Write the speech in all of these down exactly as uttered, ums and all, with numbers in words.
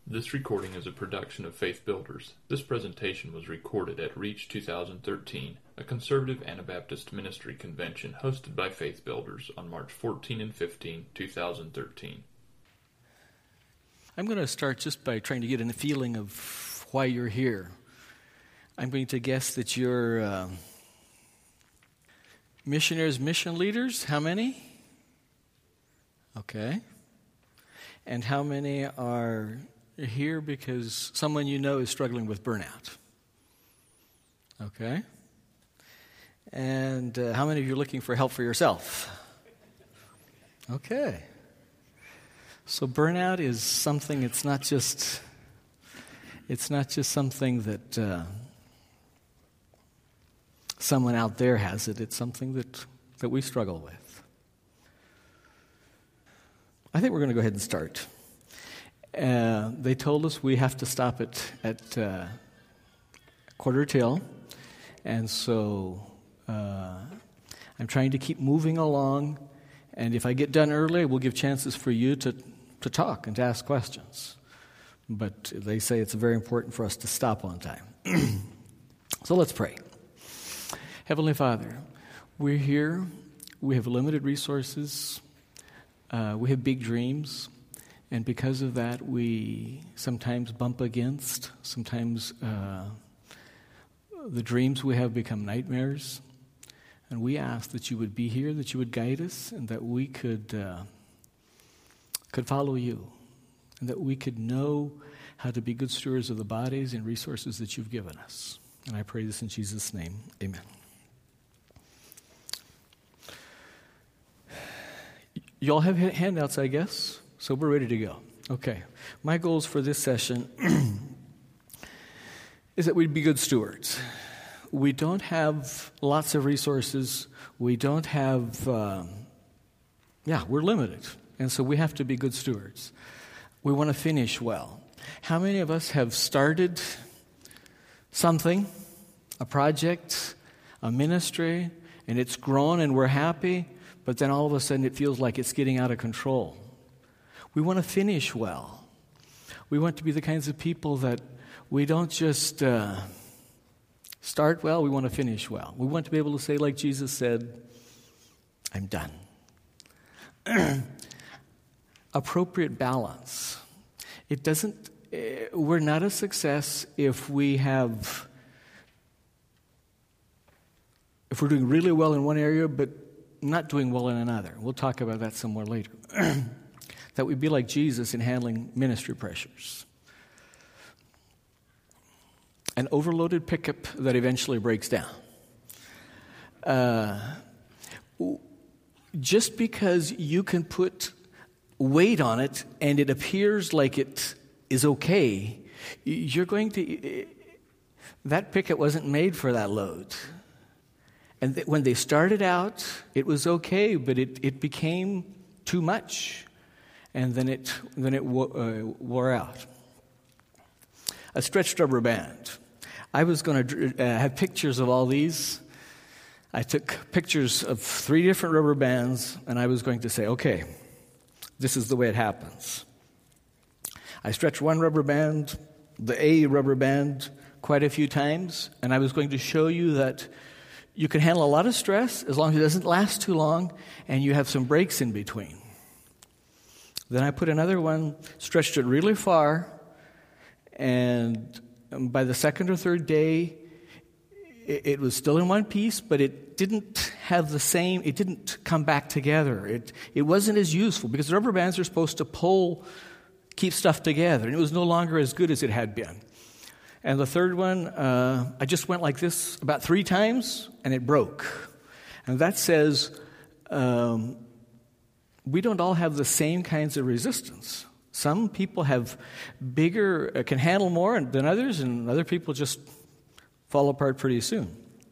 This recording is a production of Faith Builders. This presentation was recorded at Reach two thousand thirteen, a conservative Anabaptist ministry convention hosted by Faith Builders on March fourteenth and fifteenth, two thousand thirteen. I'm going to start just by trying to get a feeling of why you're here. I'm going to guess that you're uh, missionaries, mission leaders. How many? Okay. And how many are here because someone you know is struggling with burnout? Okay. And uh, how many of you are looking for help for yourself? Okay. So burnout is something, it's not just, it's not just something that uh, someone out there has it, it's something that, that we struggle with. I think we're going to go ahead and start. Uh, they told us we have to stop it at uh, quarter till, and so uh, I'm trying to keep moving along, and if I get done early, we'll give chances for you to, to talk and to ask questions. But they say it's very important for us to stop on time. So let's pray. Heavenly Father, we're here, we have limited resources, uh, we have big dreams. And because of that, we sometimes bump against, sometimes uh, the dreams we have become nightmares. And we ask that you would be here, that you would guide us, and that we could uh, could follow you, and that we could know how to be good stewards of the bodies and resources that you've given us. And I pray this in Jesus' name. Amen. You all have handouts, I guess? So we're ready to go. Okay. My goals for this session is that we'd be good stewards. We don't have lots of resources. We don't have, um, yeah, we're limited. And so we have to be good stewards. We want to finish well. How many of us have started something, a project, a ministry, and it's grown and we're happy, but then all of a sudden it feels like it's getting out of control? We want to finish well. We want to be the kinds of people that we don't just uh, start well, we want to finish well. We want to be able to say, like Jesus said, I'm done. Appropriate balance. It doesn't, uh, we're not a success if we have, if we're doing really well in one area, but not doing well in another. We'll talk about that some more later. That we'd be like Jesus in handling ministry pressures. An overloaded pickup that eventually breaks down. Uh, just because you can put weight on it and it appears like it is okay, you're going to... That pickup wasn't made for that load. And th- when they started out, it was okay, but it, it became too much. And then it then it wo- uh, wore out. A stretched rubber band. I was going to uh, have pictures of all these. I took pictures of three different rubber bands, and I was going to say, okay, this is the way it happens. I stretched one rubber band, the A rubber band, quite a few times, and I was going to show you that you can handle a lot of stress as long as it doesn't last too long, and you have some breaks in between. Then I put another one, stretched it really far, and by the second or third day, it, it was still in one piece, but it didn't have the same, it didn't come back together. It it wasn't as useful, because rubber bands are supposed to pull, keep stuff together, and it was no longer as good as it had been. And the third one, uh, I just went like this about three times, and it broke. And that says... Um, We don't all have the same kinds of resistance. Some people have bigger, uh, can handle more than others, and other people just fall apart pretty soon.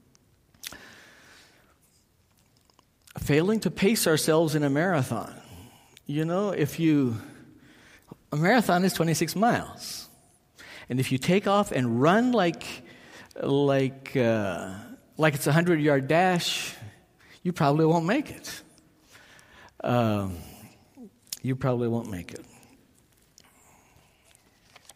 Failing to pace ourselves in a marathon. You know, if you, a marathon is twenty-six miles. And if you take off and run like, like, uh, like it's a hundred-yard dash, you probably won't make it. Um, you probably won't make it.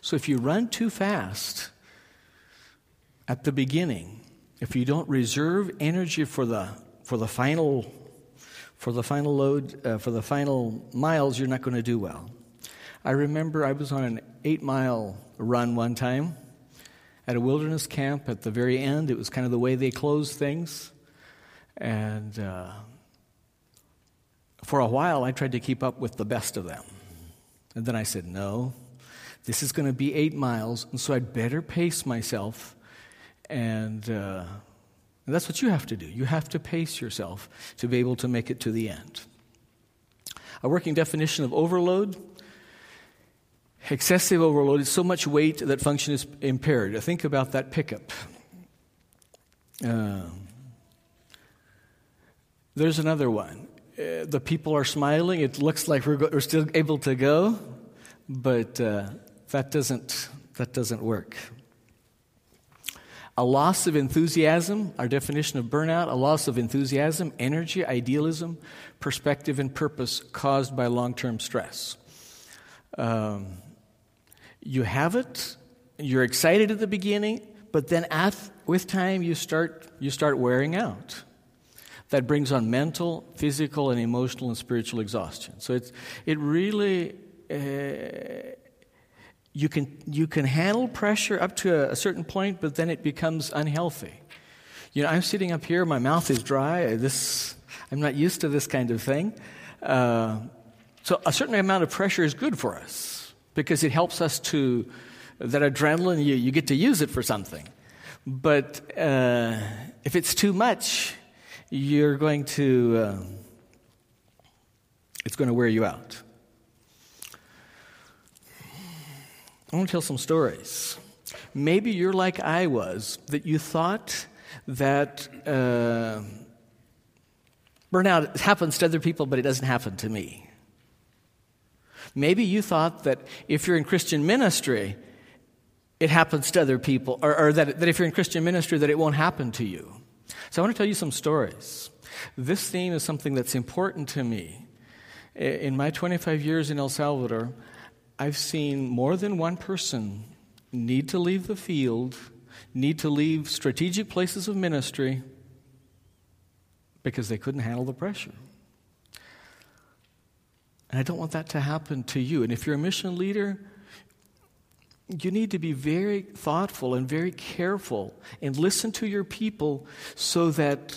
So if you run too fast at the beginning, if you don't reserve energy for the for the final for the final load uh, for the final miles, you're not going to do well. I remember I was on an eight-mile run one time at a wilderness camp. At the very end, it was kind of the way they closed things, and uh, for a while, I tried to keep up with the best of them. And then I said, no, this is going to be eight miles, and so I'd better pace myself. And, uh, and that's what you have to do. You have to pace yourself to be able to make it to the end. A working definition of overload: excessive overload is so much weight that function is impaired. Think about that pickup. Uh, there's another one. Uh, the people are smiling. It looks like we're, go- we're still able to go, but uh, that doesn't that doesn't work. A loss of enthusiasm, our definition of burnout, a loss of enthusiasm, energy, idealism, perspective, and purpose caused by long-term stress. Um, you have it, you're excited at the beginning, but then at, with time you start you start wearing out. That brings on mental, physical, and emotional and spiritual exhaustion. So it's it really uh, you can you can handle pressure up to a, a certain point, but then it becomes unhealthy. You know, I'm sitting up here, my mouth is dry. This I'm not used to this kind of thing. Uh, so a certain amount of pressure is good for us because it helps us to that adrenaline. You you get to use it for something, but uh, if it's too much, you're going to, uh, it's going to wear you out. I want to tell some stories. Maybe you're like I was, that you thought that uh, burnout happens to other people, but it doesn't happen to me. Maybe you thought that if you're in Christian ministry, it happens to other people, or, or that, that if you're in Christian ministry, that it won't happen to you. So I want to tell you some stories. This theme is something that's important to me. In my twenty-five years in El Salvador, I've seen more than one person need to leave the field, need to leave strategic places of ministry because they couldn't handle the pressure. And I don't want that to happen to you. And if you're a mission leader, you need to be very thoughtful and very careful and listen to your people so that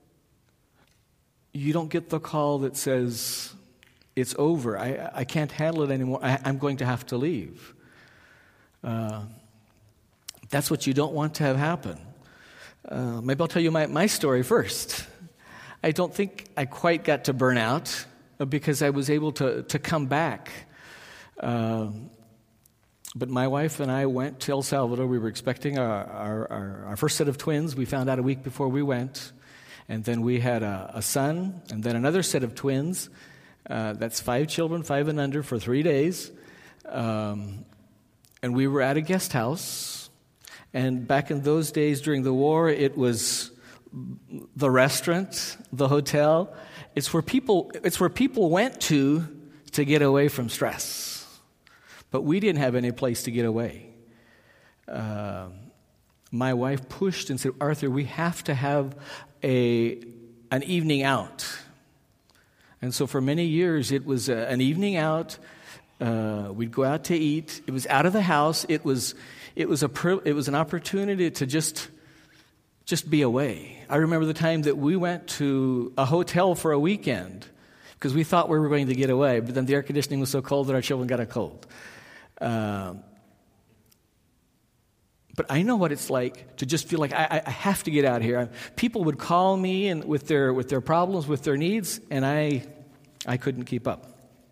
you don't get the call that says, it's over, I, I can't handle it anymore, I, I'm going to have to leave. Uh, that's what you don't want to have happen. Uh, maybe I'll tell you my, my story first. I don't think I quite got to burn out because I was able to, to come back. Uh, But my wife and I went to El Salvador. We were expecting our, our, our, our first set of twins. We found out a week before we went. And then we had a, a son, and then another set of twins. Uh, that's five children, five and under, for three days. Um, and we were at a guest house. And back in those days during the war, it was the restaurant, the hotel. It's where people, it's where people went to to get away from stress. But we didn't have any place to get away. Uh, my wife pushed and said, Arthur, we have to have a an evening out. And so for many years, it was a, an evening out. Uh, we'd go out to eat. It was out of the house. It was it was a it was an opportunity to just just be away. I remember the time that we went to a hotel for a weekend because we thought we were going to get away, but then the air conditioning was so cold that our children got a cold. Uh, but I know what it's like to just feel like I, I have to get out of here. People would call me and with their with their problems, with their needs, and I I couldn't keep up.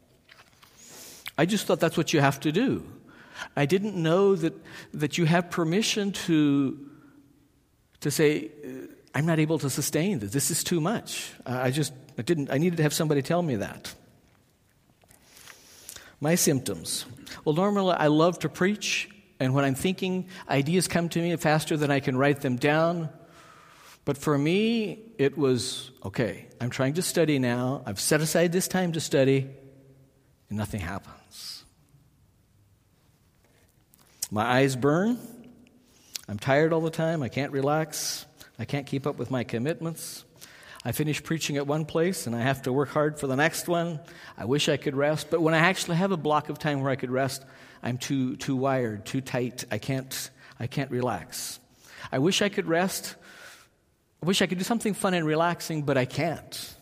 I just thought that's what you have to do. I didn't know that that you have permission to to say, I'm not able to sustain this. This is too much. I just I didn't. I needed to have somebody tell me that. My symptoms. Well, normally I love to preach, and when I'm thinking, ideas come to me faster than I can write them down. But for me, it was, okay, I'm trying to study now. I've set aside this time to study, and nothing happens. My eyes burn. I'm tired all the time. I can't relax. I can't keep up with my commitments. I finish preaching at one place and I have to work hard for the next one. I wish I could rest, but when I actually have a block of time where I could rest, I'm too too wired, too tight. I can't I can't relax. I wish I could rest. I wish I could do something fun and relaxing, but I can't.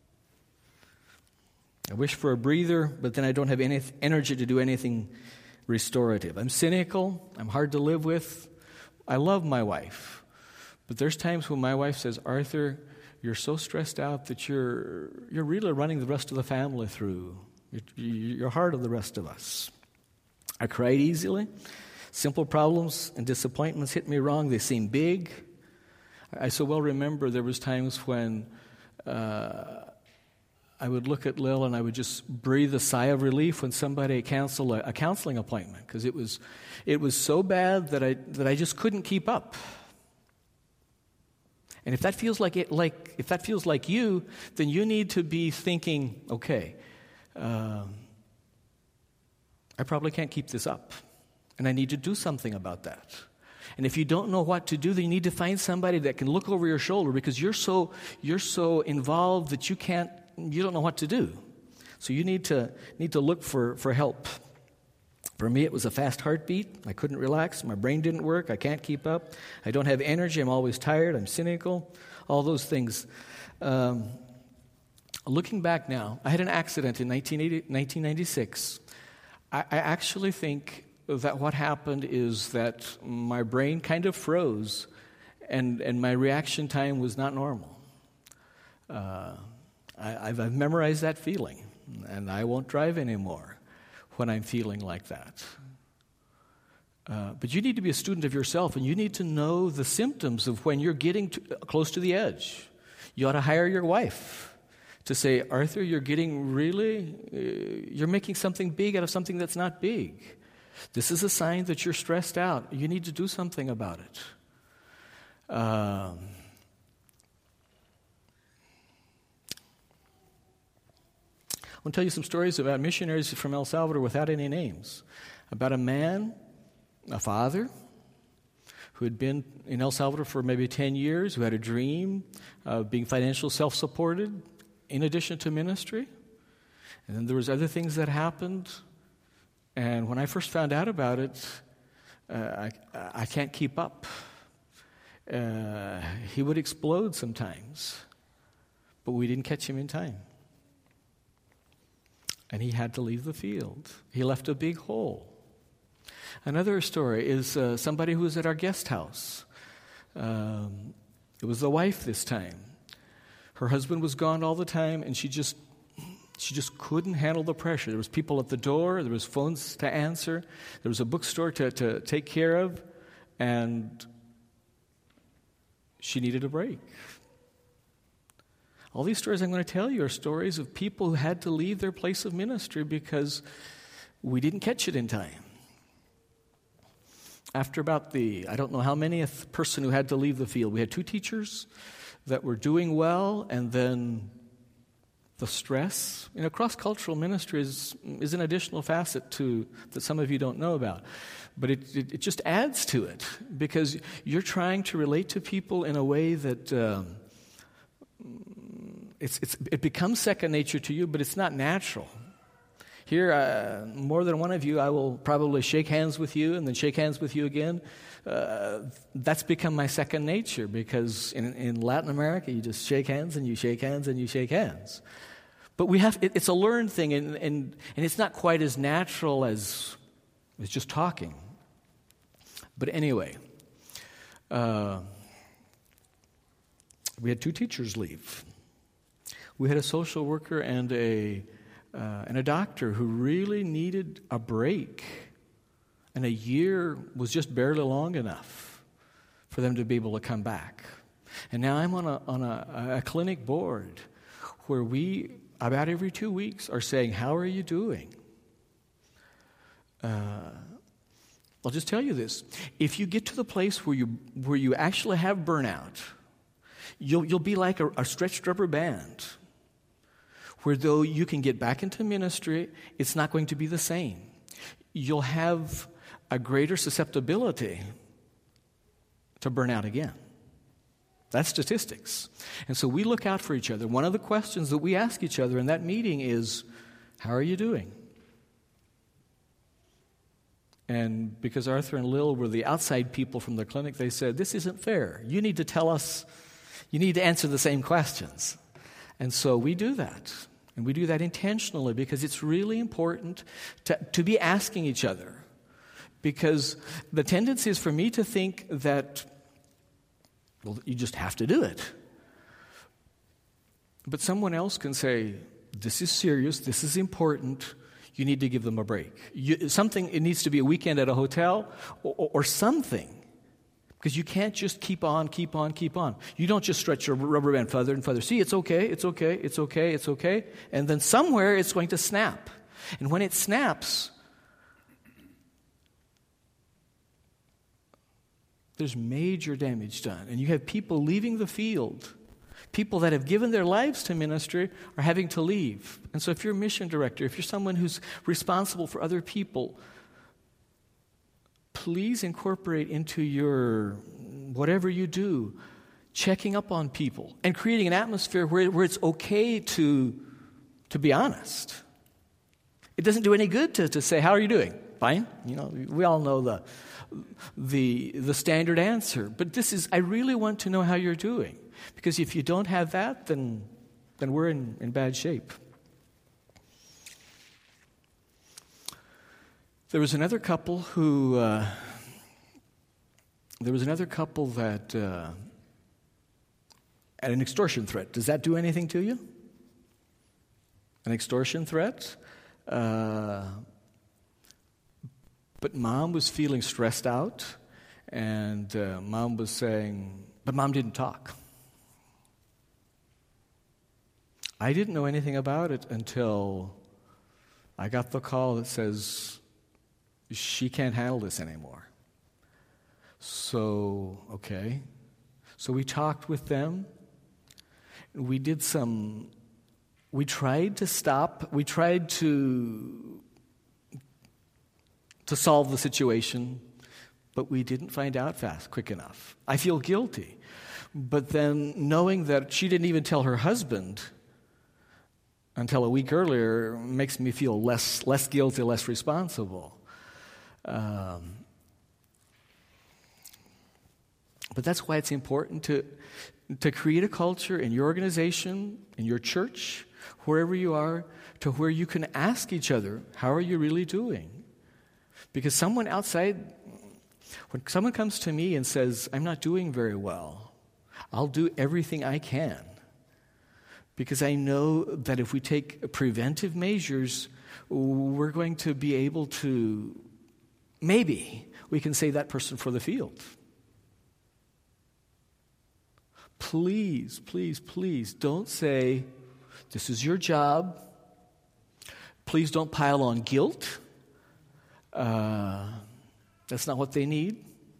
I wish for a breather, but then I don't have any energy to do anything restorative. I'm cynical. I'm hard to live with. I love my wife. But there's times when my wife says, Arthur, you're so stressed out that you're you're really running the rest of the family through. You're, you're hard on the rest of us. I cried easily. Simple problems and disappointments hit me wrong. They seem big. I so well remember there was times when uh, I would look at Lil and I would just breathe a sigh of relief when somebody canceled a, a counseling appointment, because it was it was so bad that I that I just couldn't keep up. And if that feels like it, like if that feels like you, then you need to be thinking, okay, um, I probably can't keep this up, and I need to do something about that. And if you don't know what to do, then you need to find somebody that can look over your shoulder, because you're so you're so involved that you can't you don't know what to do. So you need to need to look for, for help. For me, it was a fast heartbeat. I couldn't relax. My brain didn't work. I can't keep up. I don't have energy. I'm always tired. I'm cynical. All those things. Um, looking back now, I had an accident in nineteen ninety-six. I, I actually think that what happened is that my brain kind of froze, and, and my reaction time was not normal. Uh, I, I've, I've memorized that feeling, and I won't drive anymore when I'm feeling like that. Uh, but you need to be a student of yourself, and you need to know the symptoms of when you're getting to, close to the edge. You ought to hire your wife to say, Arthur, you're getting really, uh, you're making something big out of something that's not big. This is a sign that you're stressed out. You need to do something about it. Um, I want to tell you some stories about missionaries from El Salvador without any names. About a man, a father, who had been in El Salvador for maybe ten years, who had a dream of being financially self-supported in addition to ministry. And then there was other things that happened. And when I first found out about it, uh, I, I can't keep up. Uh, he would explode sometimes, but we didn't catch him in time. And he had to leave the field. He left a big hole. Another story is uh, somebody who was at our guest house. Um, it was the wife this time. Her husband was gone all the time, and she just She just couldn't handle the pressure. There was people at the door. There was phones to answer. There was a bookstore to, to take care of. And she needed a break. All these stories I'm going to tell you are stories of people who had to leave their place of ministry because we didn't catch it in time. After about the, I don't know how many, a person who had to leave the field. We had two teachers that were doing well, and then the stress. You know, cross-cultural ministry is, is an additional facet to that some of you don't know about. But it, it, it just adds to it, because you're trying to relate to people in a way that um, it's, it's, it becomes second nature to you, but it's not natural. Here, uh, more than one of you, I will probably shake hands with you and then shake hands with you again. Uh, that's become my second nature, because in, in Latin America, you just shake hands and you shake hands and you shake hands. But we have it, it's a learned thing, and, and, and it's not quite as natural as, as just talking. But anyway, uh, we had two teachers leave. We had a social worker and a uh, and a doctor who really needed a break. And a year was just barely long enough for them to be able to come back. And now I'm on a on a, a clinic board where we, about every two weeks, are saying, how are you doing? Uh, I'll just tell you this. If you get to the place where you where you actually have burnout, you'll you'll be like a, a stretched rubber band, where though you can get back into ministry, it's not going to be the same. You'll have a greater susceptibility to burn out again. That's statistics. And so we look out for each other. One of the questions that we ask each other in that meeting is, how are you doing? And because Arthur and Lil were the outside people from the clinic, they said, this isn't fair. You need to tell us, you need to answer the same questions. And so we do that. And we do that intentionally because it's really important to, to be asking each other. Because the tendency is for me to think that, well, you just have to do it. But someone else can say, this is serious, this is important, you need to give them a break. You, something, it needs to be a weekend at a hotel or, or, or something. Because you can't just keep on, keep on, keep on. You don't just stretch your rubber band further and further. See, it's okay, it's okay, it's okay, it's okay. And then somewhere it's going to snap. And when it snaps, there's major damage done. And you have people leaving the field. People that have given their lives to ministry are having to leave. And so if you're a mission director, if you're someone who's responsible for other people, please incorporate into your whatever you do, checking up on people and creating an atmosphere where, where it's okay to, to be honest. It doesn't do any good to, to say, how are you doing? Fine. You know, we all know the the the standard answer. But this is, I really want to know how you're doing. Because if you don't have that, then then we're in, in bad shape. There was another couple who, uh, there was another couple that uh, had an extortion threat. Does that do anything to you? An extortion threat? Uh, but mom was feeling stressed out, and uh, mom was saying, but mom didn't talk. I didn't know anything about it until I got the call that says, she can't handle this anymore. So, okay. So we talked with them. We did some, we tried to stop, we tried to, to solve the situation, but we didn't find out fast, quick enough. I feel guilty. But then knowing that she didn't even tell her husband until a week earlier makes me feel less, less guilty, less responsible. Um, but that's why it's important to to create a culture in your organization, in your church, wherever you are, to where you can ask each other, how are you really doing? Because someone outside, when someone comes to me and says, I'm not doing very well, I'll do everything I can. Because I know that if we take preventive measures, we're going to be able to, maybe we can save that person for the field. Please, please, please don't say, this is your job. Please don't pile on guilt. Uh, that's not what they need.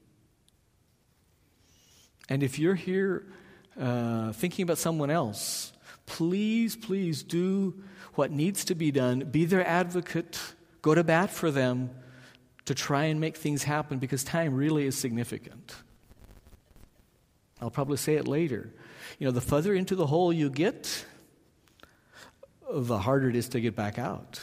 And if you're here uh, thinking about someone else, please, please do what needs to be done. Be their advocate. Go to bat for them to try and make things happen, because time really is significant. I'll probably say it later. You know, the further into the hole you get, the harder it is to get back out.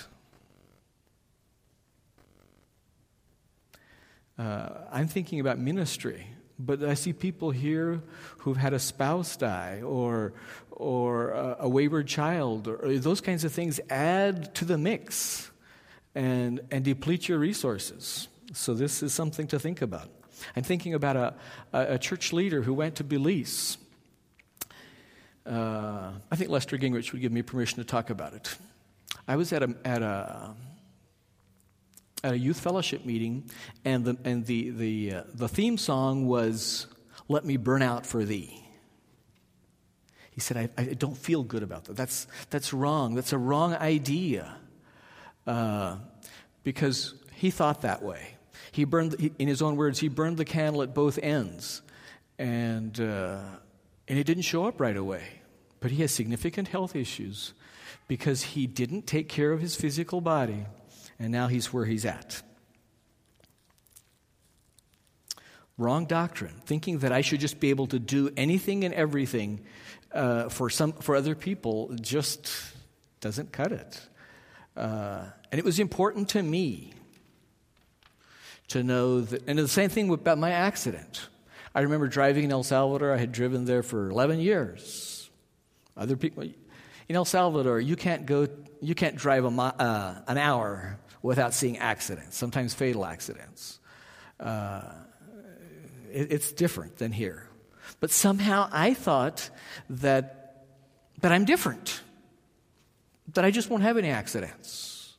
Uh, I'm thinking about ministry, but I see people here who've had a spouse die, or or a, a wayward child, or, or those kinds of things add to the mix and and deplete your resources. So this is something to think about. I'm thinking about a, a, a church leader who went to Belize. Uh, I think Lester Gingrich would give me permission to talk about it. I was at a at a at a youth fellowship meeting, and the and the the uh, the theme song was "Let Me Burn Out for Thee." He said, I, I don't feel good about that. That's that's wrong. That's a wrong idea, uh, because he thought that way. He burned, he, in his own words, he burned the candle at both ends, and uh, and it didn't show up right away. But he has significant health issues because he didn't take care of his physical body, and now he's where he's at. Wrong doctrine, thinking that I should just be able to do anything and everything uh, for some for other people just doesn't cut it. Uh, and it was important to me to know that, and the same thing about my accident. I remember driving in El Salvador. I had driven there for eleven years. Other people in El Salvador, you can't go, you can't drive a, uh, an hour without seeing accidents, sometimes fatal accidents. Uh, it, it's different than here. But somehow I thought that that I'm different, that I just won't have any accidents.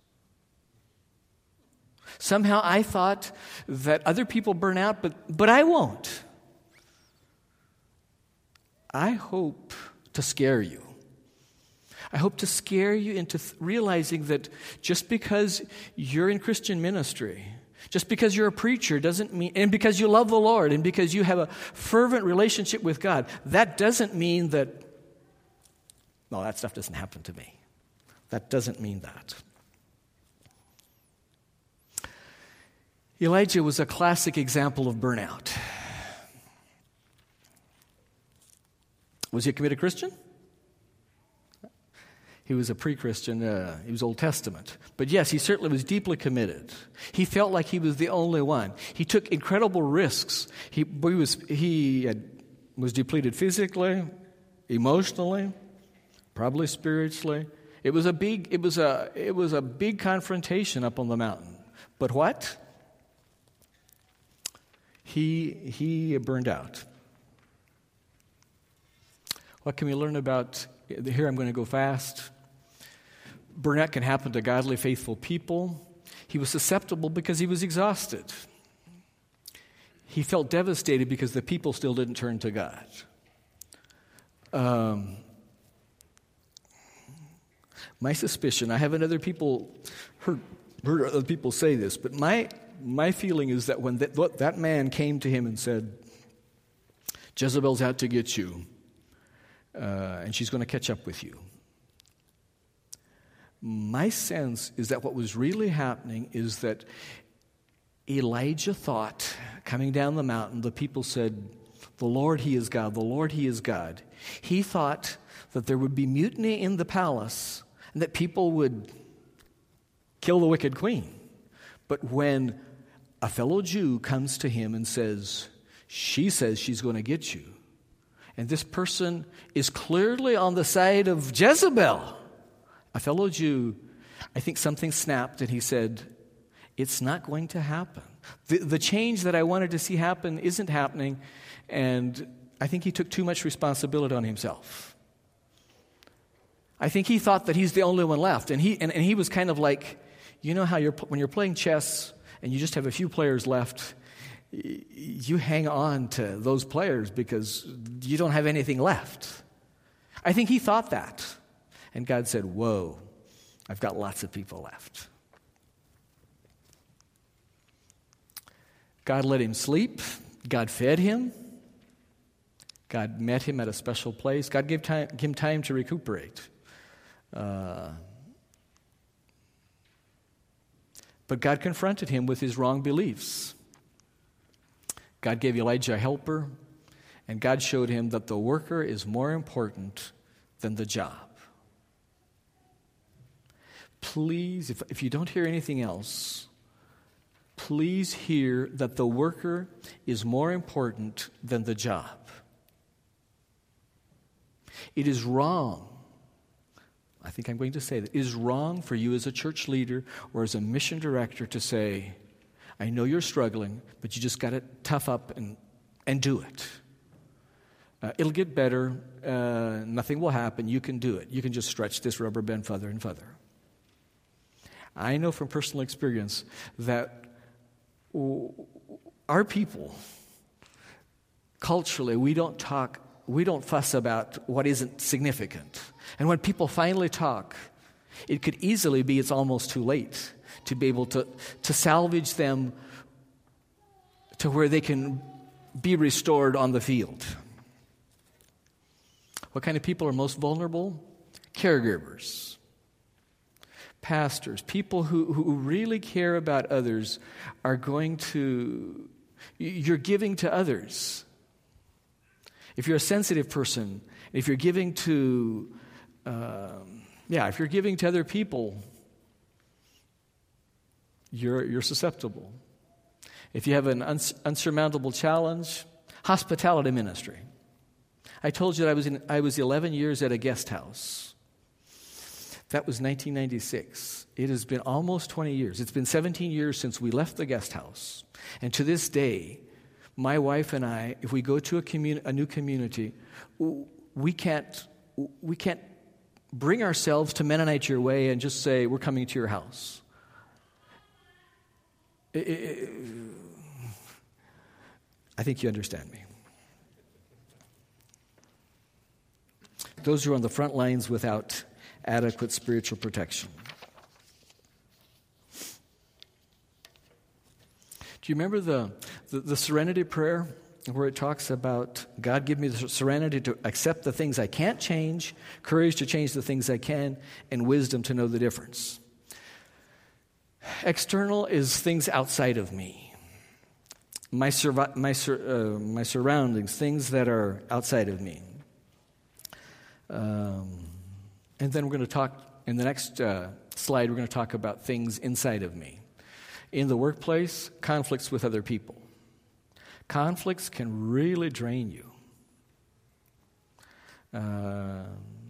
Somehow I thought that other people burn out, but but I won't. I hope to scare you. I hope to scare you into th- realizing that just because you're in Christian ministry, just because you're a preacher doesn't mean, and because you love the Lord, and because you have a fervent relationship with God, that doesn't mean that, no, that stuff doesn't happen to me. That doesn't mean that. Elijah was a classic example of burnout. Was he a committed Christian? He was a pre-Christian. Uh, he was Old Testament. But yes, he certainly was deeply committed. He felt like he was the only one. He took incredible risks. He, he was he had, was depleted physically, emotionally, probably spiritually. It was a big it was a it was a big confrontation up on the mountain. But what? He he burned out. What can we learn about? Here I'm going to go fast. Burnout can happen to godly, faithful people. He was susceptible because he was exhausted. He felt devastated because the people still didn't turn to God. Um, my suspicion, I haven't other people heard, heard other people say this, but my my feeling is that when that, that man came to him and said, Jezebel's out to get you, Uh, and she's going to catch up with you. My sense is that what was really happening is that Elijah thought, coming down the mountain, the people said, the Lord, He is God, the Lord, He is God. He thought that there would be mutiny in the palace and that people would kill the wicked queen. But when a fellow Jew comes to him and says, she says she's going to get you, and this person is clearly on the side of Jezebel, a fellow Jew, I think something snapped and he said, it's not going to happen. The, the change that I wanted to see happen isn't happening, and I think he took too much responsibility on himself. I think he thought that he's the only one left, and he and, and he was kind of like, you know how you're when you're playing chess and you just have a few players left, you hang on to those players because you don't have anything left. I think he thought that. And God said, whoa, I've got lots of people left. God let him sleep. God fed him. God met him at a special place. God gave time, gave him time to recuperate. Uh, but God confronted him with his wrong beliefs. God gave Elijah a helper, and God showed him that the worker is more important than the job. Please, if, if you don't hear anything else, please hear that the worker is more important than the job. It is wrong, I think I'm going to say that, it is wrong for you as a church leader or as a mission director to say, I know you're struggling, but you just got to tough up and, and do it. Uh, it'll get better. Uh, nothing will happen. You can do it. You can just stretch this rubber band further and further. I know from personal experience that our people, culturally, we don't talk, we don't fuss about what isn't significant. And when people finally talk, it could easily be it's almost too late to be able to, to salvage them to where they can be restored on the field. What kind of people are most vulnerable? Caregivers, pastors, people who, who really care about others are going to You're giving to others. If you're a sensitive person, if you're giving to, um, yeah, if you're giving to other people, you're you're susceptible. If you have an uns- unsurmountable challenge, hospitality ministry. I told you that I was in, I was eleven years at a guest house. That was nineteen ninety-six. It has been almost twenty years. It's been seventeen years since we left the guest house. And to this day, my wife and I, if we go to a, commun- a new community, we can't we can't bring ourselves to Mennonite your way and just say, we're coming to your house. It, it, I think you understand me. Those who are on the front lines without adequate spiritual protection. Do you remember the, the, the serenity prayer where it talks about God give me the serenity to accept the things I can't change, courage to change the things I can, and wisdom to know the difference? External is things outside of me. My, survi- my, sur- uh, my surroundings, things that are outside of me. Um, and then we're going to talk, in the next uh, slide, we're going to talk about things inside of me. In the workplace, conflicts with other people. Conflicts can really drain you. Uh,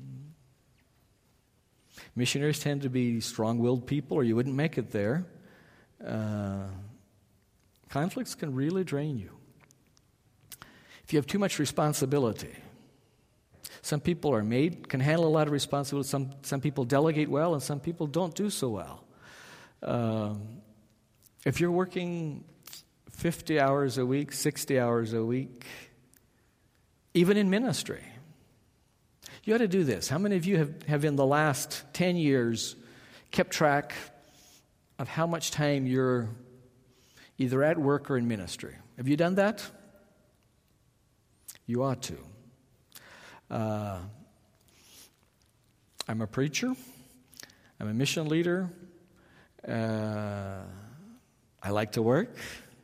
missionaries tend to be strong-willed people, or you wouldn't make it there. Uh, conflicts can really drain you. If you have too much responsibility, some people are made, can handle a lot of responsibility. Some, some people delegate well, and some people don't do so well. Um, if you're working fifty hours a week, sixty hours a week, even in ministry, you ought to do this. How many of you have, have in the last ten years kept track of how much time you're either at work or in ministry? Have you done that? You ought to. Uh, I'm a preacher. I'm a mission leader. Uh, I like to work.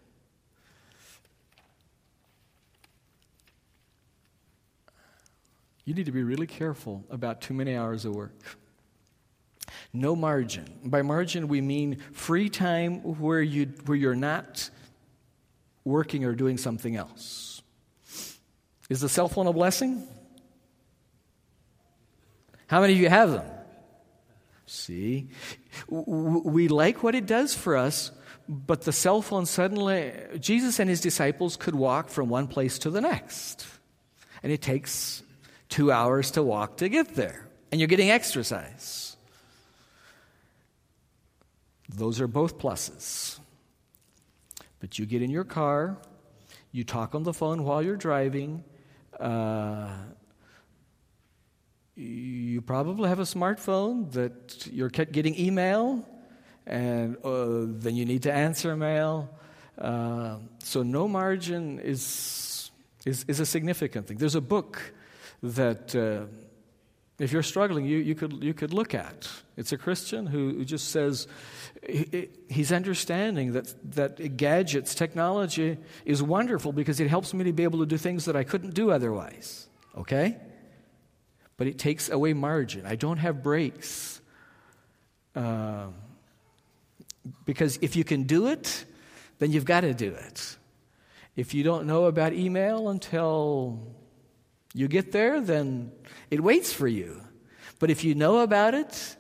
You need to be really careful about too many hours of work. No margin. By margin, we mean free time where you where you're not working or doing something else. Is the cell phone a blessing? How many of you have them? See? We like what it does for us, but the cell phone suddenly, Jesus and his disciples could walk from one place to the next. And it takes two hours to walk to get there. And you're getting exercise. Those are both pluses. But you get in your car, you talk on the phone while you're driving, uh, you probably have a smartphone that you're getting email, and uh, then you need to answer mail. Uh, so no margin is, is is a significant thing. There's a book that uh, if you're struggling, you, you could you could look at. It's a Christian who, who just says he, he's understanding that that gadgets, technology is wonderful because it helps me to be able to do things that I couldn't do otherwise. Okay? But it takes away margin. I don't have breaks. Uh, because if you can do it, then you've got to do it. If you don't know about email until you get there, then it waits for you. But if you know about it,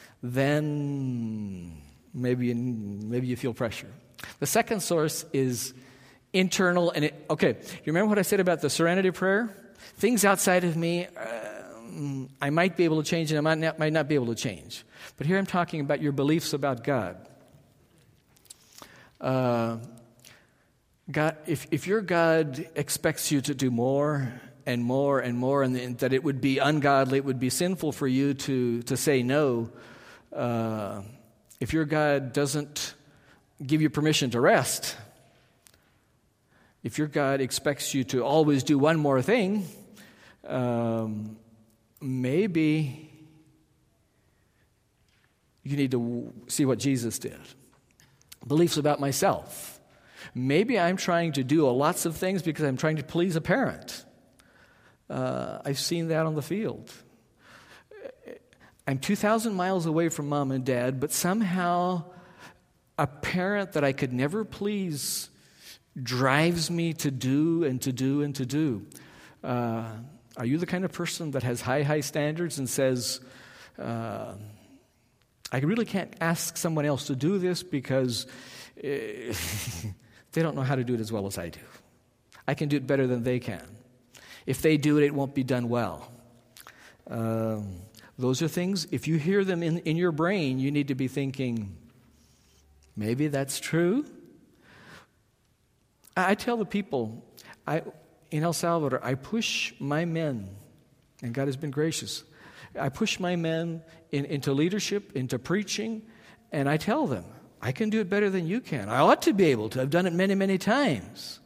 then maybe you, maybe you feel pressure. The second source is internal. And it, okay, you remember what I said about the serenity prayer? Things outside of me, uh, I might be able to change and I might not, might not be able to change. But here I'm talking about your beliefs about God. Uh, God, if, if your God expects you to do more and more and more, and, and that it would be ungodly, it would be sinful for you to, to say no, uh, if your God doesn't give you permission to rest, if your God expects you to always do one more thing, um, maybe you need to see what Jesus did. Beliefs about myself. Maybe I'm trying to do lots of things because I'm trying to please a parent. Uh, I've seen that on the field. I'm two thousand miles away from mom and dad, but somehow a parent that I could never please drives me to do and to do and to do. Uh, are you the kind of person that has high, high standards and says, uh, I really can't ask someone else to do this because uh, they don't know how to do it as well as I do. I can do it better than they can. If they do it, it won't be done well. Um, those are things, if you hear them in, in your brain, you need to be thinking, maybe that's true. I, I tell the people, I in El Salvador, I push my men, and God has been gracious, I push my men in, into leadership, into preaching, and I tell them, I can do it better than you can. I ought to be able to. I've done it many, many times.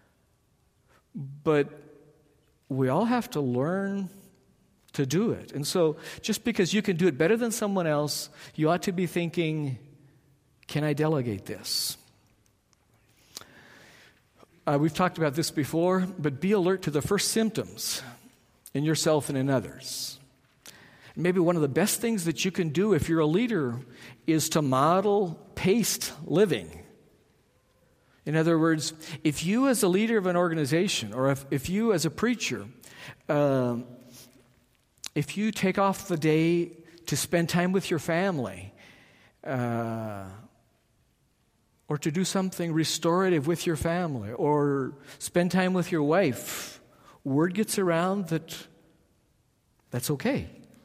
But we all have to learn to do it. And so just because you can do it better than someone else, you ought to be thinking, can I delegate this? Uh, we've talked about this before, but be alert to the first symptoms in yourself and in others. Maybe one of the best things that you can do if you're a leader is to model paced living. In other words, if you as a leader of an organization, or if, if you as a preacher, um, if you take off the day to spend time with your family, uh, or to do something restorative with your family, or spend time with your wife, word gets around that that's okay.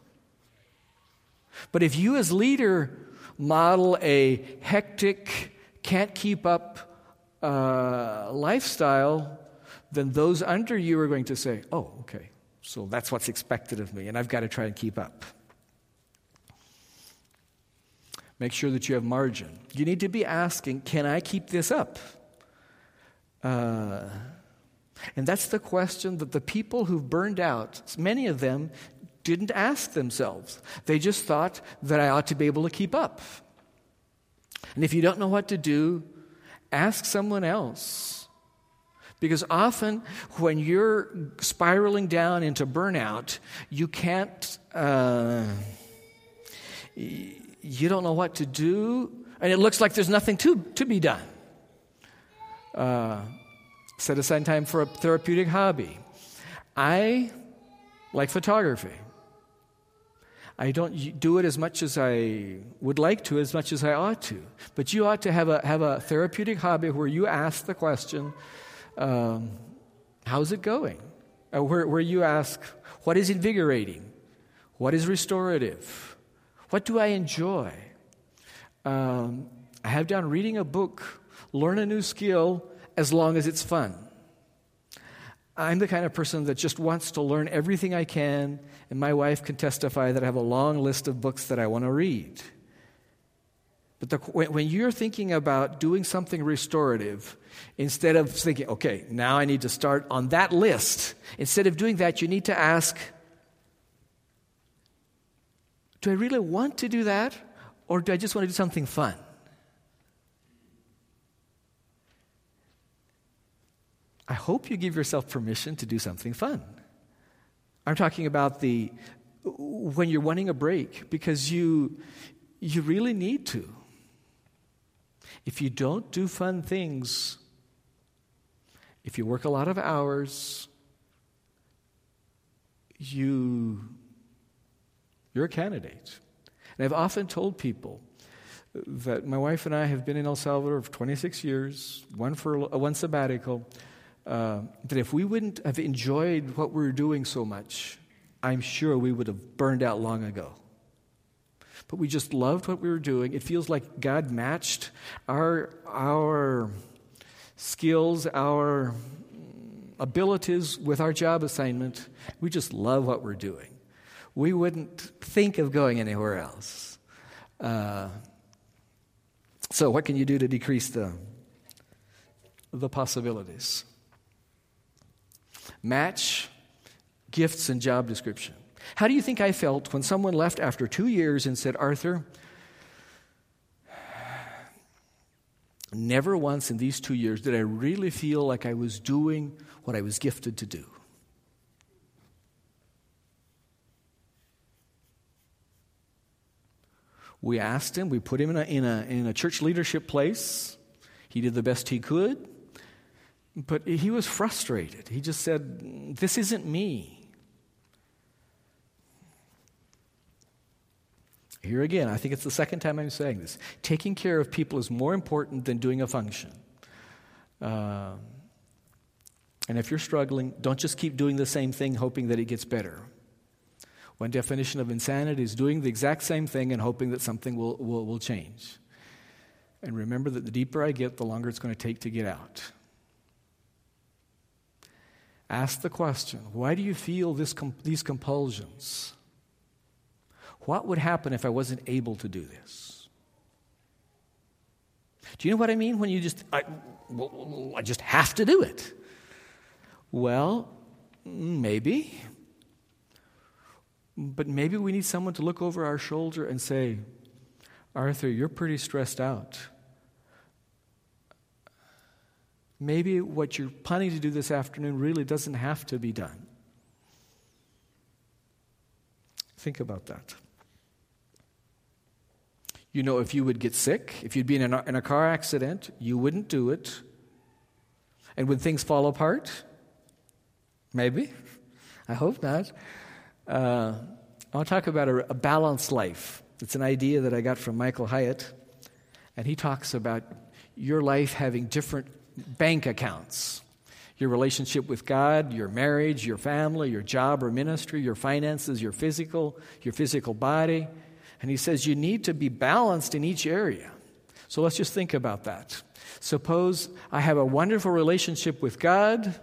But if you as leader model a hectic, can't keep up uh, lifestyle, then those under you are going to say, oh, okay, so that's what's expected of me, and I've got to try and keep up. Make sure that you have margin. You need to be asking, can I keep this up? Uh, and that's the question that the people who've burned out, many of them, didn't ask themselves. They just thought that I ought to be able to keep up. And if you don't know what to do, ask someone else. Because often when you're spiraling down into burnout, you can't, uh, you don't know what to do, and it looks like there's nothing to, to be done. Uh, set aside time for a therapeutic hobby. I like photography. I don't do it as much as I would like to, as much as I ought to. But you ought to have a have a therapeutic hobby where you ask the question, um, how's it going? Uh, where, where you ask, what is invigorating? What is restorative? What do I enjoy? Um, I have done reading a book, learn a new skill, as long as it's fun. I'm the kind of person that just wants to learn everything I can, and my wife can testify that I have a long list of books that I want to read. But the, when, when you're thinking about doing something restorative, instead of thinking, okay, now I need to start on that list, instead of doing that, you need to ask, do I really want to do that, or do I just want to do something fun? I hope you give yourself permission to do something fun. I'm talking about the when you're wanting a break, because you you really need to. If you don't do fun things, if you work a lot of hours, you you're a candidate. And I've often told people that my wife and I have been in El Salvador for twenty-six years, one for one sabbatical. Uh, that if we wouldn't have enjoyed what we were doing so much, I'm sure we would have burned out long ago. But we just loved what we were doing. It feels like God matched our our skills, our abilities with our job assignment. We just love what we're doing. We wouldn't think of going anywhere else. Uh, so what can you do to decrease the the possibilities? Match gifts and job description. How do you think I felt when someone left after two years and said, Arthur, never once in these two years did I really feel like I was doing what I was gifted to do. We asked him, we put him in a, in a, in a church leadership place. He did the best he could, but he was frustrated. He just said, this isn't me. Here again, I think it's the second time I'm saying this. Taking care of people is more important than doing a function. Uh, and if you're struggling, don't just keep doing the same thing hoping that it gets better. One definition of insanity is doing the exact same thing and hoping that something will, will, will change. And remember that the deeper I get, the longer it's going to take to get out. Ask the question, why do you feel this com- these compulsions? What would happen if I wasn't able to do this? Do you know what I mean when you just, I, well, I just have to do it? Well, maybe. But maybe we need someone to look over our shoulder and say, Arthur, you're pretty stressed out. Maybe what you're planning to do this afternoon really doesn't have to be done. Think about that. You know, if you would get sick, if you'd be in a, in a car accident, you wouldn't do it. And would things fall apart? Maybe. I hope not. Uh, I want to talk about a, a balanced life. It's an idea that I got from Michael Hyatt, and he talks about your life having different bank accounts. Your relationship with God, your marriage, your family, your job or ministry, your finances, your physical, your physical body. And he says you need to be balanced in each area. So let's just think about that. Suppose I have a wonderful relationship with God,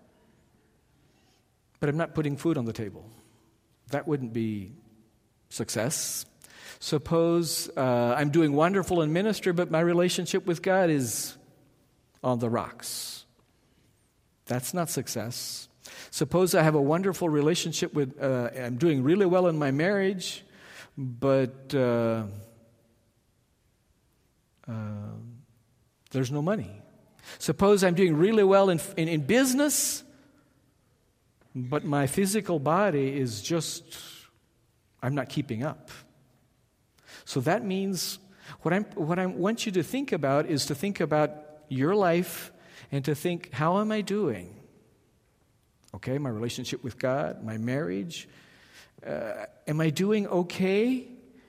but I'm not putting food on the table. That wouldn't be success. Suppose uh, I'm doing wonderful in ministry, but my relationship with God is on the rocks. That's not success. Suppose I have a wonderful relationship with, uh, I'm doing really well in my marriage, but uh, uh, there's no money. Suppose I'm doing really well in, in, in business, but my physical body is just, I'm not keeping up. So that means what, I'm, what I want you to think about is to think about your life and to think, how am I doing? Okay, my relationship with God, my marriage. Uh, am I doing okay?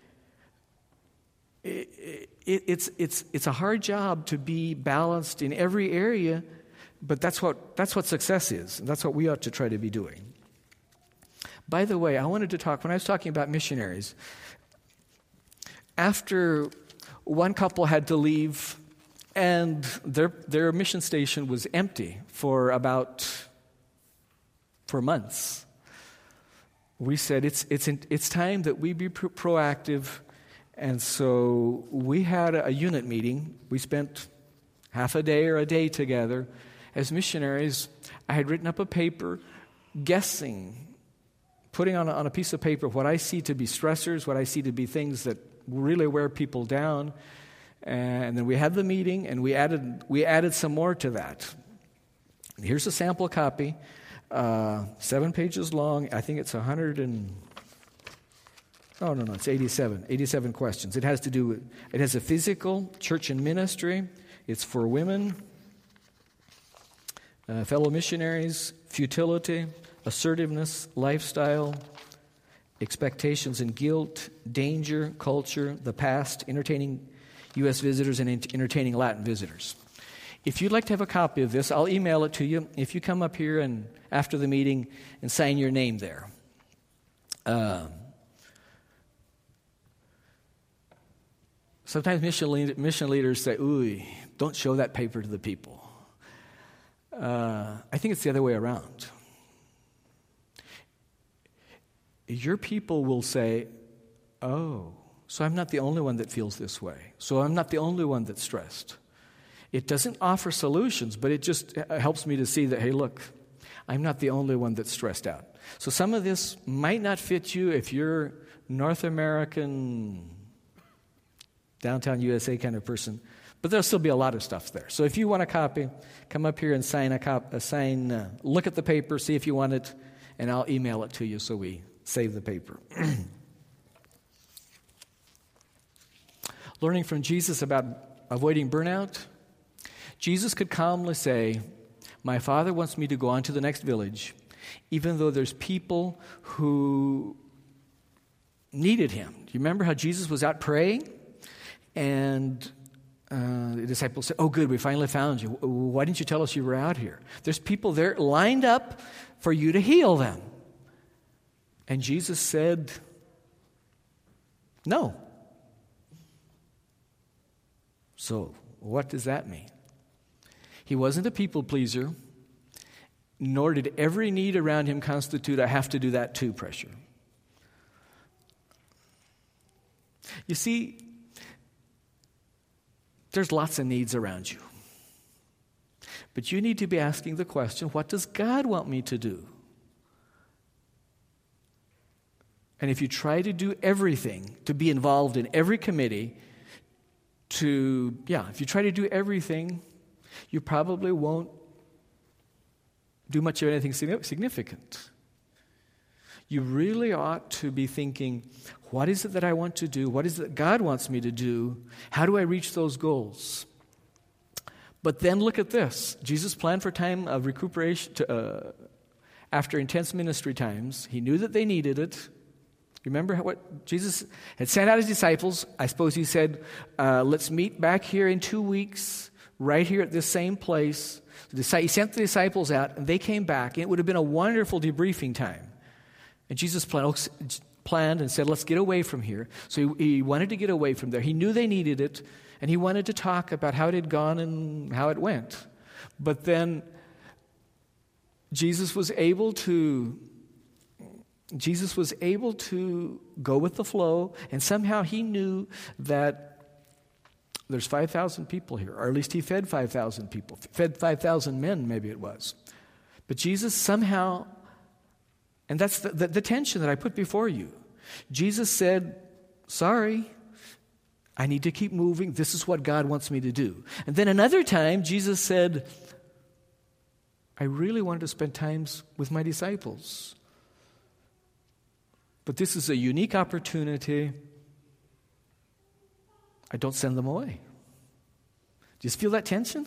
It, it, it's, it's, it's a hard job to be balanced in every area, but that's what, that's what success is, and that's what we ought to try to be doing. By the way, I wanted to talk, when I was talking about missionaries, after one couple had to leave and their their mission station was empty for about for months, we said it's it's it's time that we be pro- proactive, and so we had a, a unit meeting. We spent half a day or a day together as missionaries. I had written up a paper, guessing, putting on a, on a piece of paper what I see to be stressors, what I see to be things that really wear people down. And then we had the meeting, and we added we added some more to that. Here's a sample copy, uh, seven pages long. I think it's a hundred and oh no no, it's eighty-seven. eighty-seven questions. It has to do with it has a physical, church and ministry. It's for women, uh, fellow missionaries, futility, assertiveness, lifestyle, expectations and guilt, danger, culture, the past, entertaining U S visitors and entertaining Latin visitors. If you'd like to have a copy of this, I'll email it to you. If you come up here and after the meeting and sign your name there. Uh, sometimes mission, lead, mission leaders say, ooh, don't show that paper to the people. Uh, I think it's the other way around. Your people will say, oh, so I'm not the only one that feels this way. So I'm not the only one that's stressed. It doesn't offer solutions, but it just helps me to see that, hey, look, I'm not the only one that's stressed out. So some of this might not fit you if you're North American downtown U S A kind of person. But there'll still be a lot of stuff there. So if you want a copy, come up here and sign a cop, a sign. Uh, look at the paper, see if you want it, and I'll email it to you so we save the paper. Learning from Jesus about avoiding burnout. Jesus could calmly say, my Father wants me to go on to the next village, even though there's people who needed him. Do you remember how Jesus was out praying? And uh, the disciples said, oh, good, we finally found you. Why didn't you tell us you were out here? There's people there lined up for you to heal them. And Jesus said, no. So what does that mean? He wasn't a people pleaser, nor did every need around him constitute I have to do that too pressure. You see, there's lots of needs around you. But you need to be asking the question, what does God want me to do? And if you try to do everything, to be involved in every committee, to, yeah, if you try to do everything, you probably won't do much of anything significant. You really ought to be thinking, what is it that I want to do? What is it that God wants me to do? How do I reach those goals? But then look at this. Jesus planned for time of recuperation to, uh, after intense ministry times. He knew that they needed it. Remember what Jesus had sent out his disciples? I suppose he said, uh, let's meet back here in two weeks, right here at this same place. He sent the disciples out, and they came back. And it would have been a wonderful debriefing time. And Jesus planned, planned and said, let's get away from here. So he, he wanted to get away from there. He knew they needed it, and he wanted to talk about how it had gone and how it went. But then Jesus was able to Jesus was able to go with the flow, and somehow he knew that there's five thousand people here, or at least he fed five thousand people, fed five thousand men, maybe it was. But Jesus somehow, and that's the, the, the tension that I put before you. Jesus said, sorry, I need to keep moving. This is what God wants me to do. And then another time, Jesus said, I really wanted to spend time with my disciples. But this is a unique opportunity. I don't send them away. Do you feel that tension?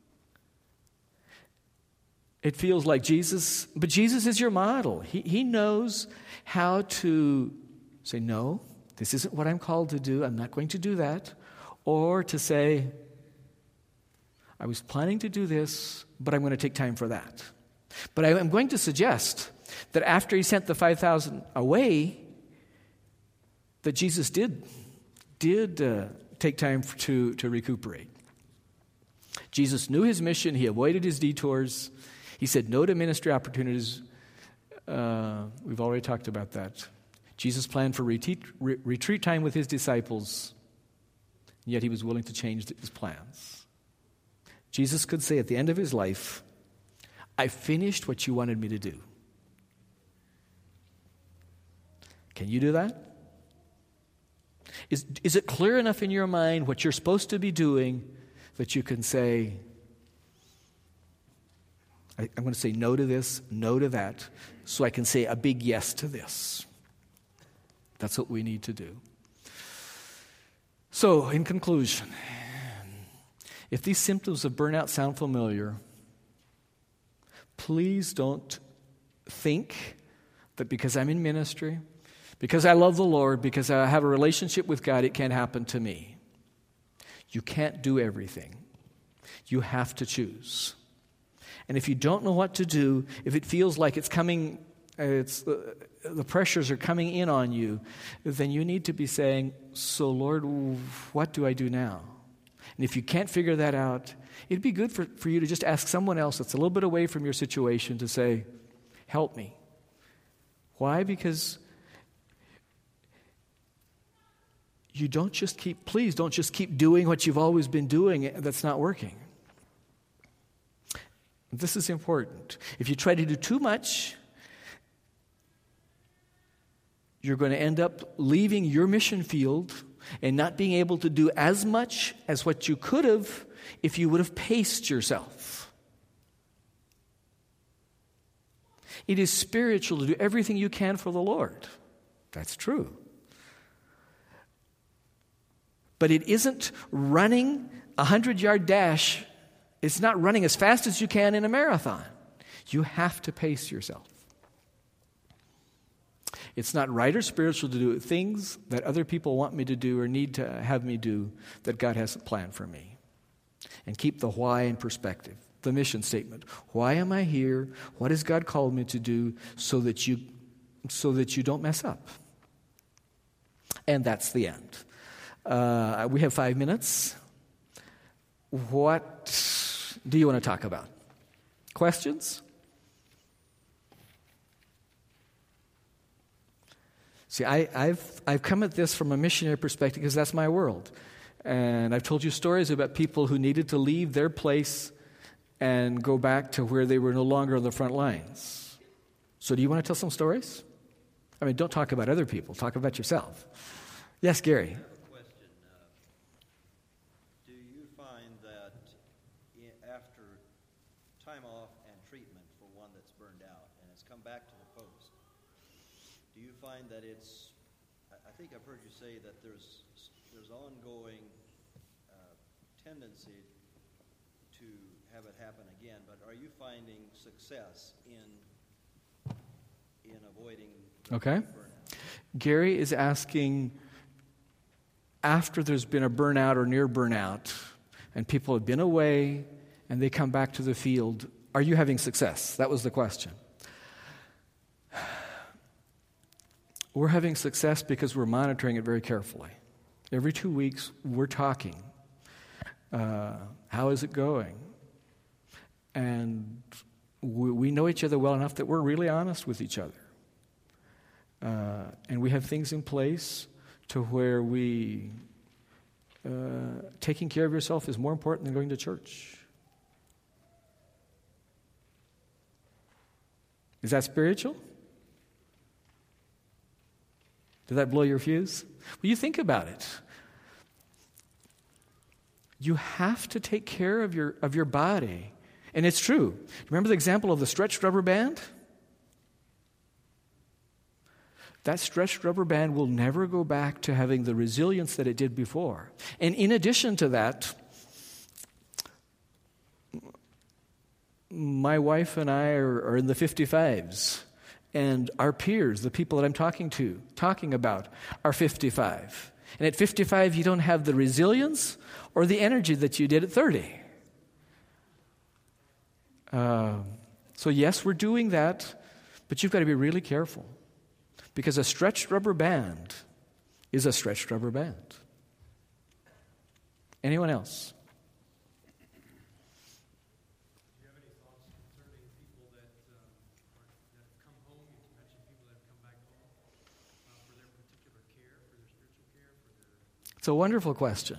It feels like Jesus, but Jesus is your model. He, he knows how to say, no, this isn't what I'm called to do. I'm not going to do that. Or to say, I was planning to do this, but I'm going to take time for that. But I am going to suggest that after he sent the five thousand away, that Jesus did, did uh, take time to, to recuperate. Jesus knew his mission. He avoided his detours. He said no to ministry opportunities. Uh, we've already talked about that. Jesus planned for retreat, re- retreat time with his disciples, yet he was willing to change his plans. Jesus could say at the end of his life, I finished what you wanted me to do. Can you do that? Is, is it clear enough in your mind what you're supposed to be doing that you can say, I, I'm going to say no to this, no to that, so I can say a big yes to this? That's what we need to do. So, in conclusion, if these symptoms of burnout sound familiar, please don't think that because I'm in ministry, because I love the Lord, because I have a relationship with God, it can't happen to me. You can't do everything. You have to choose. And if you don't know what to do, if it feels like it's coming, it's uh, the pressures are coming in on you, then you need to be saying, so Lord, what do I do now? And if you can't figure that out, it'd be good for, for you to just ask someone else that's a little bit away from your situation to say, help me. Why? Because you don't just keep, please don't just keep doing what you've always been doing that's not working. This is important. If you try to do too much, you're going to end up leaving your mission field and not being able to do as much as what you could have if you would have paced yourself. It is spiritual to do everything you can for the Lord. That's true. But it isn't running a hundred-yard dash. It's not running as fast as you can in a marathon. You have to pace yourself. It's not right or spiritual to do things that other people want me to do or need to have me do that God hasn't planned for me. And keep the why in perspective. The mission statement. Why am I here? What has God called me to do so that you, so that you don't mess up? And that's the end. Uh, we have five minutes. What do you want to talk about? Questions? See, I, I've I've come at this from a missionary perspective because that's my world. And I've told you stories about people who needed to leave their place and go back to where they were no longer on the front lines. So do you want to tell some stories? I mean, don't talk about other people. Talk about yourself. Yes, Gary. Question. Uh, do you find that in, after time off and treatment for one that's burned out and has come back to the post, do you find that it's, I think I've heard you say that there's there's ongoing uh, tendency to have it happen again, but are you finding success in in avoiding okay. burnout? Gary is asking, after there's been a burnout or near burnout, and people have been away, and they come back to the field, are you having success? That was the question. We're having success because we're monitoring it very carefully. Every two weeks, we're talking. Uh, how is it going? And we, we know each other well enough that we're really honest with each other. Uh, and we have things in place to where we, uh, taking care of yourself is more important than going to church. Is that spiritual? Did that blow your fuse? Well, you think about it. You have to take care of your of your body. And it's true. Remember the example of the stretched rubber band? That stretched rubber band will never go back to having the resilience that it did before. And in addition to that, my wife and I are, are in the fifty-fives. And our peers, the people that I'm talking to, talking about, are fifty-five. And at fifty-five, you don't have the resilience or the energy that you did at thirty. Uh, so yes, we're doing that, but you've got to be really careful. Because a stretched rubber band is a stretched rubber band. Anyone else? It's a wonderful question.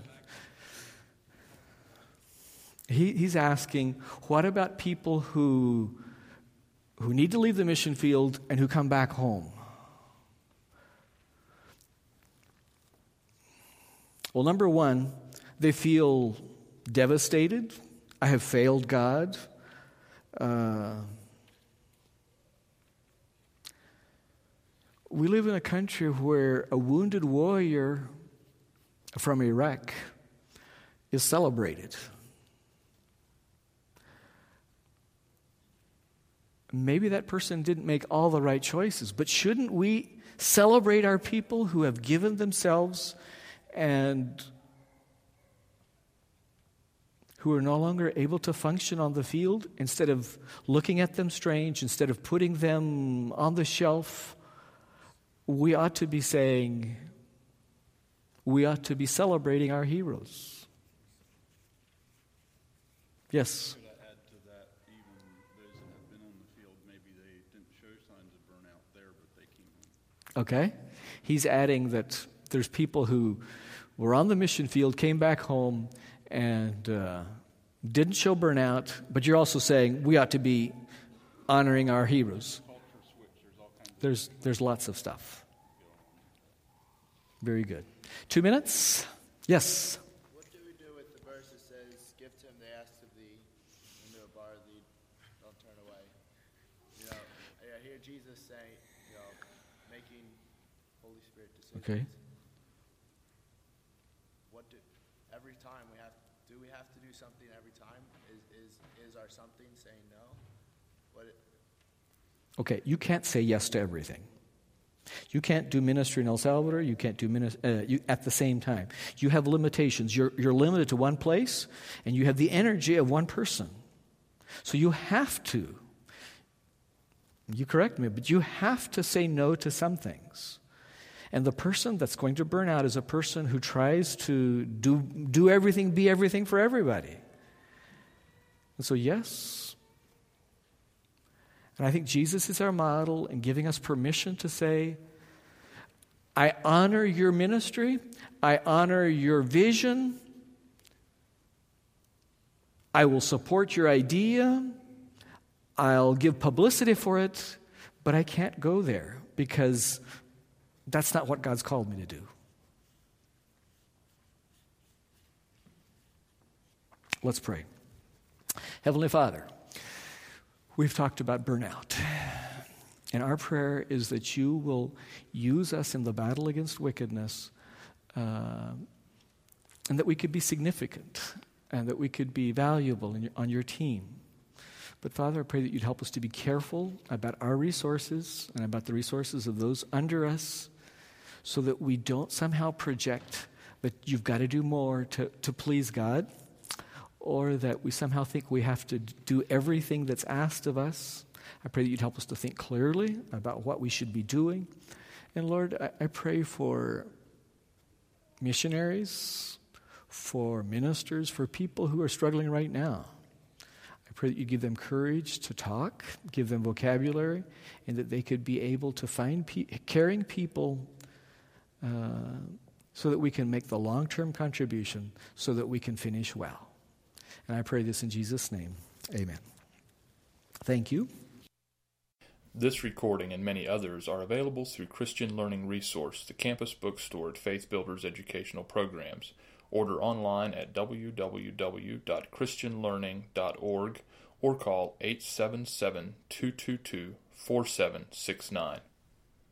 He, he's asking, what about people who, who need to leave the mission field and who come back home? Well, number one, they feel devastated. I have failed God. Uh, we live in a country where a wounded warrior from Iraq is celebrated. Maybe that person didn't make all the right choices, but shouldn't we celebrate our people who have given themselves and who are no longer able to function on the field, instead of looking at them strange, instead of putting them on the shelf? We ought to be saying, we ought to be celebrating our heroes. Yes? Could I add to that, even those that have been on the field, maybe they didn't show signs of burnout there, but they came home. Okay. He's adding that there's people who were on the mission field, came back home, and uh, didn't show burnout, but you're also saying we ought to be honoring our heroes. Culture switch, there's all kinds of There's, there's lots of stuff. Very good. Two minutes? Yes. What do we do with the verse that says, "Give to him they ask of thee, and to a bar thee, don't turn away"? You know, I hear Jesus saying, you know, making Holy Spirit decisions. Okay. What do every time we have? Do we have to do something every time? Is is is our something saying no? What? It, Okay, you can't say yes to everything. You can't do ministry in El Salvador. You can't do ministry uh, you, at the same time. You have limitations. You're, you're limited to one place, and you have the energy of one person. So you have to, you correct me, but you have to say no to some things. And the person that's going to burn out is a person who tries to do, do everything, be everything for everybody. And so yes. And I think Jesus is our model in giving us permission to say, I honor your ministry, I honor your vision, I will support your idea, I'll give publicity for it, but I can't go there because that's not what God's called me to do. Let's pray. Heavenly Father, we've talked about burnout. And our prayer is that you will use us in the battle against wickedness, uh, and that we could be significant, and that we could be valuable in your, on your team. But Father, I pray that you'd help us to be careful about our resources and about the resources of those under us, so that we don't somehow project that you've got to do more to, to please God, or that we somehow think we have to do everything that's asked of us. I pray that you'd help us to think clearly about what we should be doing. And Lord, I, I pray for missionaries, for ministers, for people who are struggling right now. I pray that you give them courage to talk, give them vocabulary, and that they could be able to find pe- caring people uh, so that we can make the long-term contribution, so that we can finish well. And I pray this in Jesus' name. Amen. Thank you. This recording and many others are available through Christian Learning Resource, the campus bookstore at Faith Builders Educational Programs. Order online at w w w dot christian learning dot org or call eight seven seven, two two two, four seven six nine.